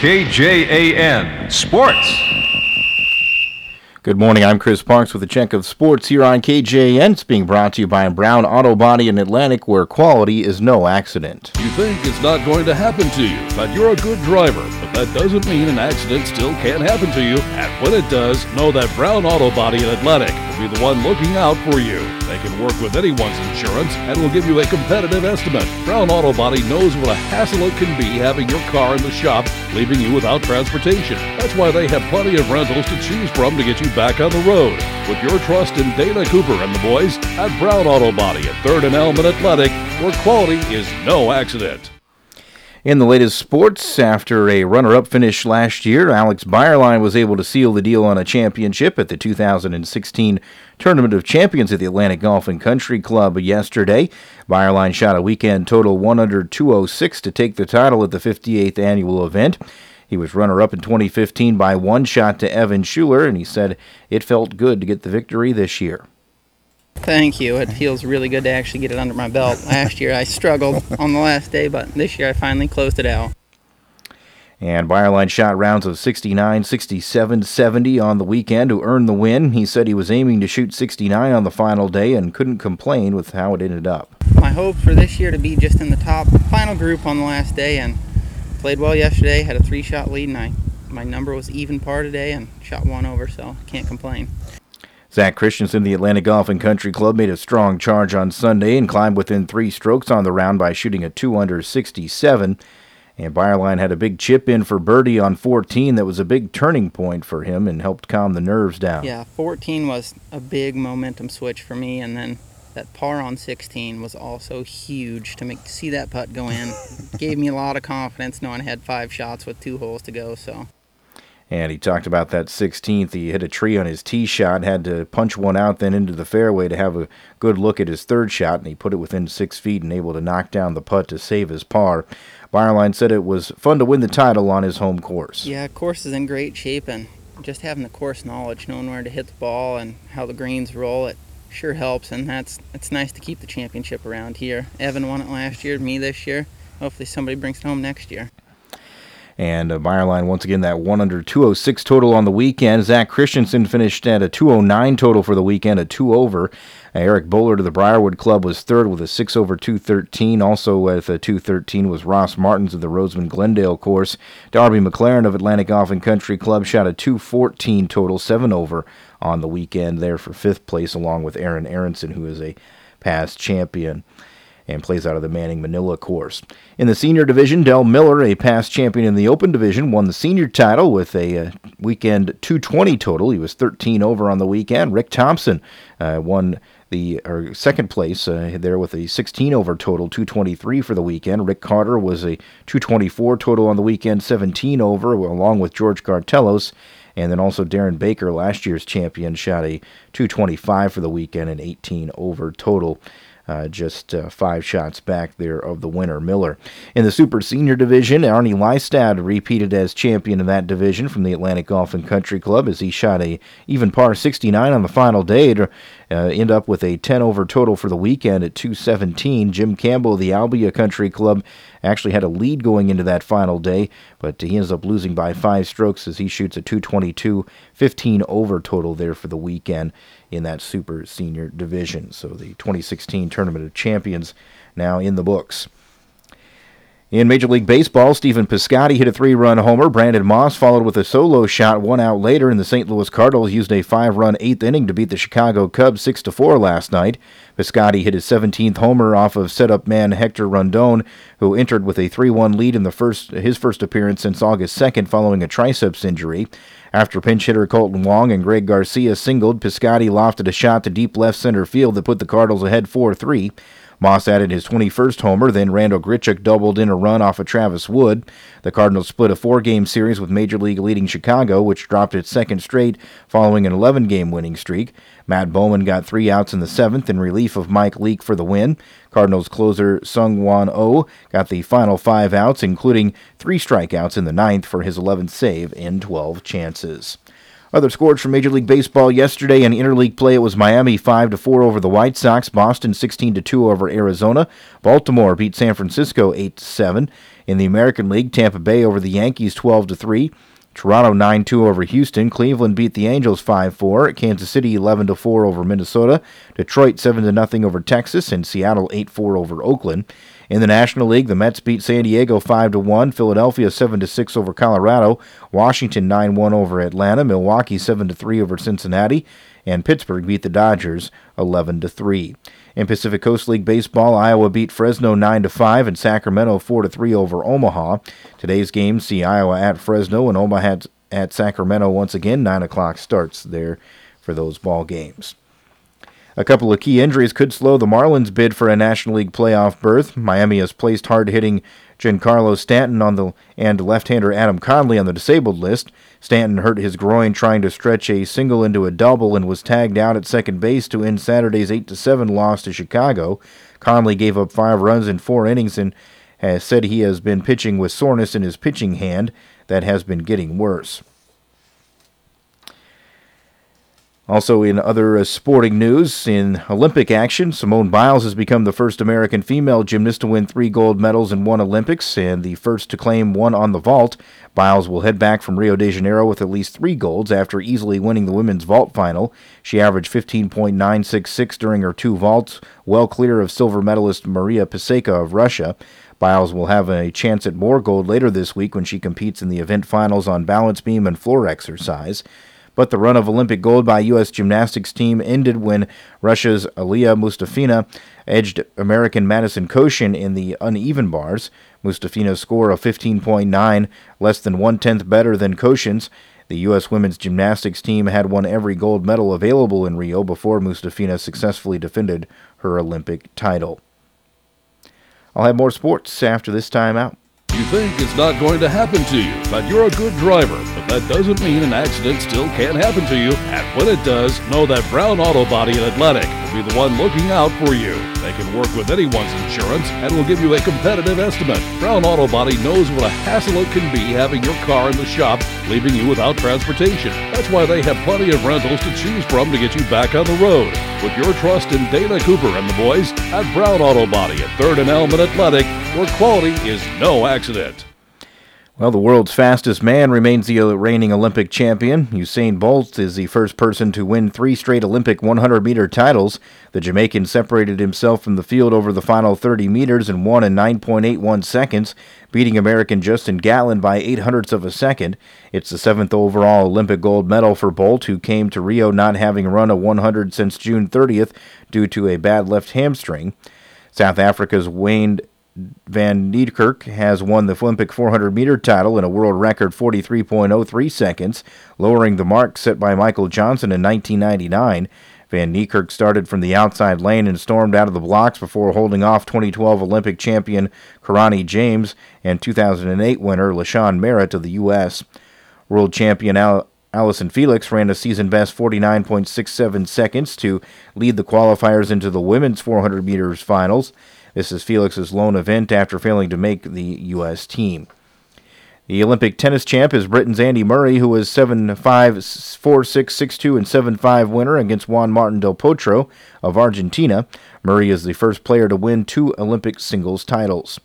KJAN Sports. Good morning, I'm Chris Parks with a check of sports here on KJAN. It's being brought to you by Brown Auto Body in Atlantic, where quality is no accident. You think it's not going to happen to you, that you're a good driver, but that doesn't mean an accident still can't happen to you. And when it does, know that Brown Auto Body in Atlantic will be the one looking out for you. They can work with anyone's insurance and will give you a competitive estimate. Brown Auto Body knows what a hassle it can be having your car in the shop, leaving you without transportation. That's why they have plenty of rentals to choose from to get you back on the road. Put your trust in Dana Cooper and the boys at Brown Auto Body at 3rd and Elm in Atlantic, where quality is no accident. In the latest sports, after a runner-up finish last year, Alex Bayerlein was able to seal the deal on a championship at the 2016 Tournament of Champions at the Atlantic Golf and Country Club yesterday. Bayerlein shot a weekend total 1 under 206 to take the title at the 58th annual event. He was runner-up in 2015 by one shot to Evan Schuler, and he said it felt good to get the victory this year. Thank you. It feels really good to actually get it under my belt. Last year I struggled on the last day, but this year I finally closed it out. And Bayerlein shot rounds of 69, 67, 70 on the weekend to earn the win. He said he was aiming to shoot 69 on the final day and couldn't complain with how it ended up. My hope for this year to be just in the top final group on the last day, and played well yesterday, had a 3-shot lead, and my number was even par today and shot one over, so can't complain. Zach Christensen, the Atlantic Golf and Country Club, made a strong charge on Sunday and climbed within 3 strokes on the round by shooting a 2 under 67. And Bayerlein had a big chip in for birdie on 14 that was a big turning point for him and helped calm the nerves down. Yeah, 14 was a big momentum switch for me, and then that par on 16 was also huge to see that putt go in. Gave me a lot of confidence knowing I had 5 shots with 2 holes to go. And he talked about that 16th. He hit a tree on his tee shot, had to punch one out then into the fairway to have a good look at his 3rd shot, and he put it within 6 feet and able to knock down the putt to save his par. Bayerlein said it was fun to win the title on his home course. Yeah, course is in great shape, and just having the course knowledge, knowing where to hit the ball and how the greens roll, it sure helps, and it's nice to keep the championship around here. Evan won it last year, me this year. Hopefully somebody brings it home next year. And Bayerlein, once again, that 1 under 206 total on the weekend. Zach Christensen finished at a 209 total for the weekend, a 2 over. Eric Bowler to the Briarwood Club was 3rd with a 6 over 213. Also with a 213 was Ross Martins of the Roseman Glendale course. Darby McLaren of Atlantic Golf and Country Club shot a 214 total, 7 over on the weekend there for 5th place, along with Aaron Aronson, who is a past champion and plays out of the Manning Manila course. In the senior division, Del Miller, a past champion in the Open division, won the senior title with a weekend 220 total. He was 13 over on the weekend. Rick Thompson won the 2nd place there with a 16 over total, 223 for the weekend. Rick Carter was a 224 total on the weekend, 17 over, along with George Cartelos. And then also Darren Baker, last year's champion, shot a 225 for the weekend and 18 over total. Just 5 shots back there of the winner, Miller. In the super senior division, Arnie Lystad repeated as champion in that division from the Atlantic Golf and Country Club as he shot a even par 69 on the final day to end up with a 10 over total for the weekend at 217. Jim Campbell of the Albia Country Club actually had a lead going into that final day, but he ends up losing by 5 strokes as he shoots a 222, 15 over total there for the weekend in that super senior division. So the 2016 Tournament of Champions now in the books. In Major League Baseball, Stephen Piscotty hit a 3-run homer. Brandon Moss followed with a solo shot 1 out later, and the St. Louis Cardinals used a 5-run 8th inning to beat the Chicago Cubs 6-4 last night. Piscotty hit his 17th homer off of setup man Hector Rondon, who entered with a 3-1 lead in his first appearance since August 2nd following a triceps injury. After pinch hitter Colton Wong and Greg Garcia singled, Piscotty lofted a shot to deep left center field that put the Cardinals ahead 4-3. Moss added his 21st homer, then Randall Grichuk doubled in a run off of Travis Wood. The Cardinals split a 4-game series with Major League leading Chicago, which dropped its 2nd straight following an 11-game winning streak. Matt Bowman got 3 outs in the 7th in relief of Mike Leake for the win. Cardinals closer Sung-Won Oh got the final 5 outs, including 3 strikeouts in the 9th for his 11th save in 12 chances. Other scores from Major League Baseball yesterday in interleague play, it was Miami 5-4 over the White Sox, Boston 16-2 over Arizona, Baltimore beat San Francisco 8-7. In the American League, Tampa Bay over the Yankees 12-3, Toronto 9-2 over Houston, Cleveland beat the Angels 5-4, Kansas City 11-4 over Minnesota, Detroit 7-0 over Texas, and Seattle 8-4 over Oakland. In the National League, the Mets beat San Diego 5-1, Philadelphia 7-6 over Colorado, Washington 9-1 over Atlanta, Milwaukee 7-3 over Cincinnati, and Pittsburgh beat the Dodgers 11-3. In Pacific Coast League Baseball, Iowa beat Fresno 9-5 and Sacramento 4-3 over Omaha. Today's games see Iowa at Fresno and Omaha at Sacramento once again. 9 o'clock starts there for those ball games. A couple of key injuries could slow the Marlins' bid for a National League playoff berth. Miami has placed hard-hitting Giancarlo Stanton and left-hander Adam Conley on the disabled list. Stanton hurt his groin trying to stretch a single into a double and was tagged out at second base to end Saturday's 8-7 loss to Chicago. Conley gave up 5 runs in 4 innings and has said he has been pitching with soreness in his pitching hand that has been getting worse. Also in other sporting news, in Olympic action, Simone Biles has become the first American female gymnast to win 3 gold medals in one Olympics and the first to claim one on the vault. Biles will head back from Rio de Janeiro with at least 3 golds after easily winning the women's vault final. She averaged 15.966 during her 2 vaults, well clear of silver medalist Maria Paseka of Russia. Biles will have a chance at more gold later this week when she competes in the event finals on balance beam and floor exercise. But the run of Olympic gold by U.S. gymnastics team ended when Russia's Aliya Mustafina edged American Madison Koshin in the uneven bars. Mustafina's score of 15.9, less than 1/10 better than Koshin's. The U.S. women's gymnastics team had won every gold medal available in Rio before Mustafina successfully defended her Olympic title. I'll have more sports after this timeout. You think it's not going to happen to you, but you're a good driver. But that doesn't mean an accident still can't happen to you. And when it does, know that Brown Auto Body and Athletic will be the one looking out for you. They can work with anyone's insurance and will give you a competitive estimate. Brown Auto Body knows what a hassle it can be having your car in the shop, leaving you without transportation. That's why they have plenty of rentals to choose from to get you back on the road. Put your trust in Dana Cooper and the boys at Brown Auto Body at 3rd and Elm and Athletic, where quality is no accident. Well, the world's fastest man remains the reigning Olympic champion. Usain Bolt is the first person to win 3 straight Olympic 100-meter titles. The Jamaican separated himself from the field over the final 30 meters and won in 9.81 seconds, beating American Justin Gatlin by 0.08 of a second. It's the 7th overall Olympic gold medal for Bolt, who came to Rio not having run a 100 since June 30th due to a bad left hamstring. South Africa's Wayne Van Niekerk has won the Olympic 400-meter title in a world record 43.03 seconds, lowering the mark set by Michael Johnson in 1999. Van Niekerk started from the outside lane and stormed out of the blocks before holding off 2012 Olympic champion Karani James and 2008 winner LaShawn Merritt of the U.S. World champion Allison Felix ran a season-best 49.67 seconds to lead the qualifiers into the women's 400 meters finals. This is Felix's lone event after failing to make the U.S. team. The Olympic tennis champ is Britain's Andy Murray, who was 7-5, 4-6, 6-2, and 7-5 winner against Juan Martín del Potro of Argentina. Murray is the first player to win 2 Olympic singles titles.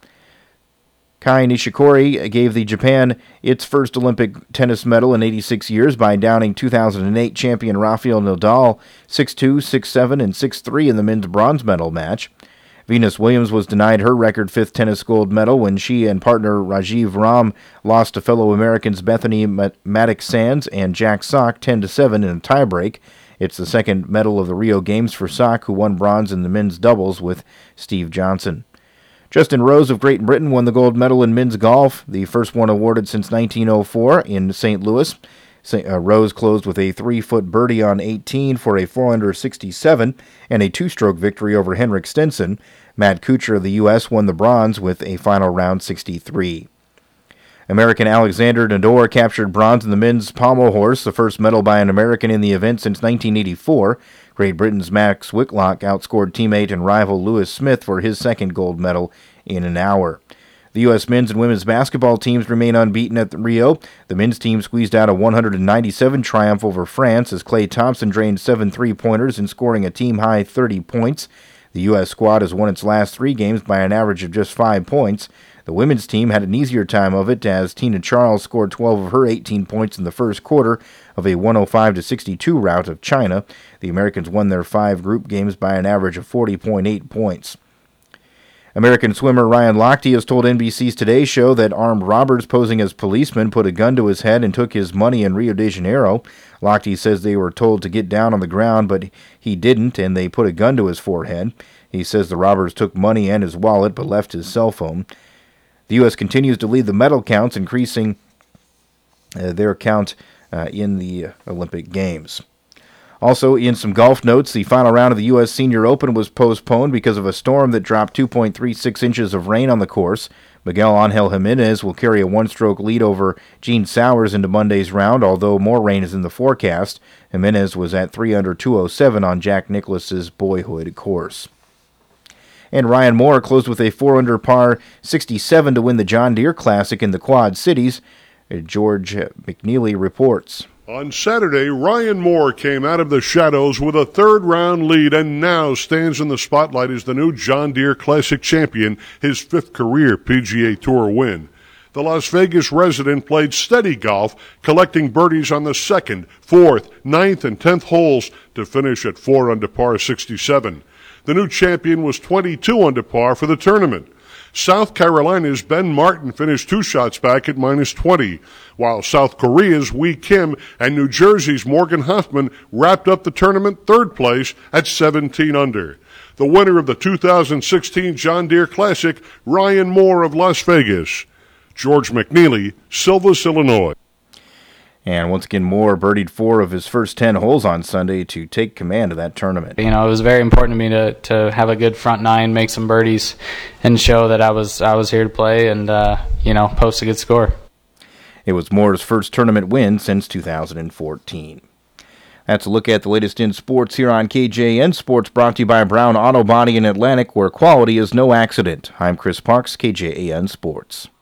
Kai Nishikori gave the Japan its first Olympic tennis medal in 86 years by downing 2008 champion Rafael Nadal 6-2, 6-7, and 6-3 in the men's bronze medal match. Venus Williams was denied her record 5th tennis gold medal when she and partner Rajiv Ram lost to fellow Americans Bethany Mattek-Sands and Jack Sock 10-7 in a tiebreak. It's the 2nd medal of the Rio Games for Sock, who won bronze in the men's doubles with Steve Johnson. Justin Rose of Great Britain won the gold medal in men's golf, the first one awarded since 1904 in St. Louis. Rose closed with a 3-foot birdie on 18 for a 467 and a 2-stroke victory over Henrik Stenson. Matt Kuchar of the U.S. won the bronze with a final round 63. American Alexander Nador captured bronze in the men's pommel horse, the first medal by an American in the event since 1984. Great Britain's Max Whitlock outscored teammate and rival Lewis Smith for his 2nd gold medal in an hour. The The U.S. men's and women's basketball teams remain unbeaten at Rio. The men's team squeezed out a 197 triumph over France as Klay Thompson drained 7 3-pointers and scoring a team-high 30 points. The U.S. squad has won its last 3 games by an average of just 5 points. The women's team had an easier time of it as Tina Charles scored 12 of her 18 points in the first quarter of a 105-62 rout of China. The Americans won their 5 group games by an average of 40.8 points. American swimmer Ryan Lochte has told NBC's Today Show that armed robbers posing as policemen put a gun to his head and took his money in Rio de Janeiro. Lochte says they were told to get down on the ground, but he didn't, and they put a gun to his forehead. He says the robbers took money and his wallet, but left his cell phone. The U.S. continues to lead the medal counts, increasing their count in the Olympic Games. Also, in some golf notes, the final round of the U.S. Senior Open was postponed because of a storm that dropped 2.36 inches of rain on the course. Miguel Angel Jimenez will carry a 1-stroke lead over Gene Sowers into Monday's round, although more rain is in the forecast. Jimenez was at 3 under 207 on Jack Nicklaus's boyhood course. And Ryan Moore closed with a 4 under par 67 to win the John Deere Classic in the Quad Cities. George McNeely reports. On Saturday, Ryan Moore came out of the shadows with a third-round lead and now stands in the spotlight as the new John Deere Classic champion, his 5th career PGA Tour win. The Las Vegas resident played steady golf, collecting birdies on the 2nd, 4th, 9th, and 10th holes to finish at 4 under par 67. The new champion was 22 under par for the tournament. South Carolina's Ben Martin finished 2 shots back at -20, while South Korea's Wee Kim and New Jersey's Morgan Hoffman wrapped up the tournament 3rd place at 17 under. The winner of the 2016 John Deere Classic, Ryan Moore of Las Vegas. George McNeely, Silvis, Illinois. And once again, Moore birdied 4 of his first 10 holes on Sunday to take command of that tournament. You know, it was very important to me to have a good front 9, make some birdies, and show that I was here to play and, post a good score. It was Moore's first tournament win since 2014. That's a look at the latest in sports here on KJAN Sports, brought to you by Brown Auto Body in Atlantic, where quality is no accident. I'm Chris Parks, KJAN Sports.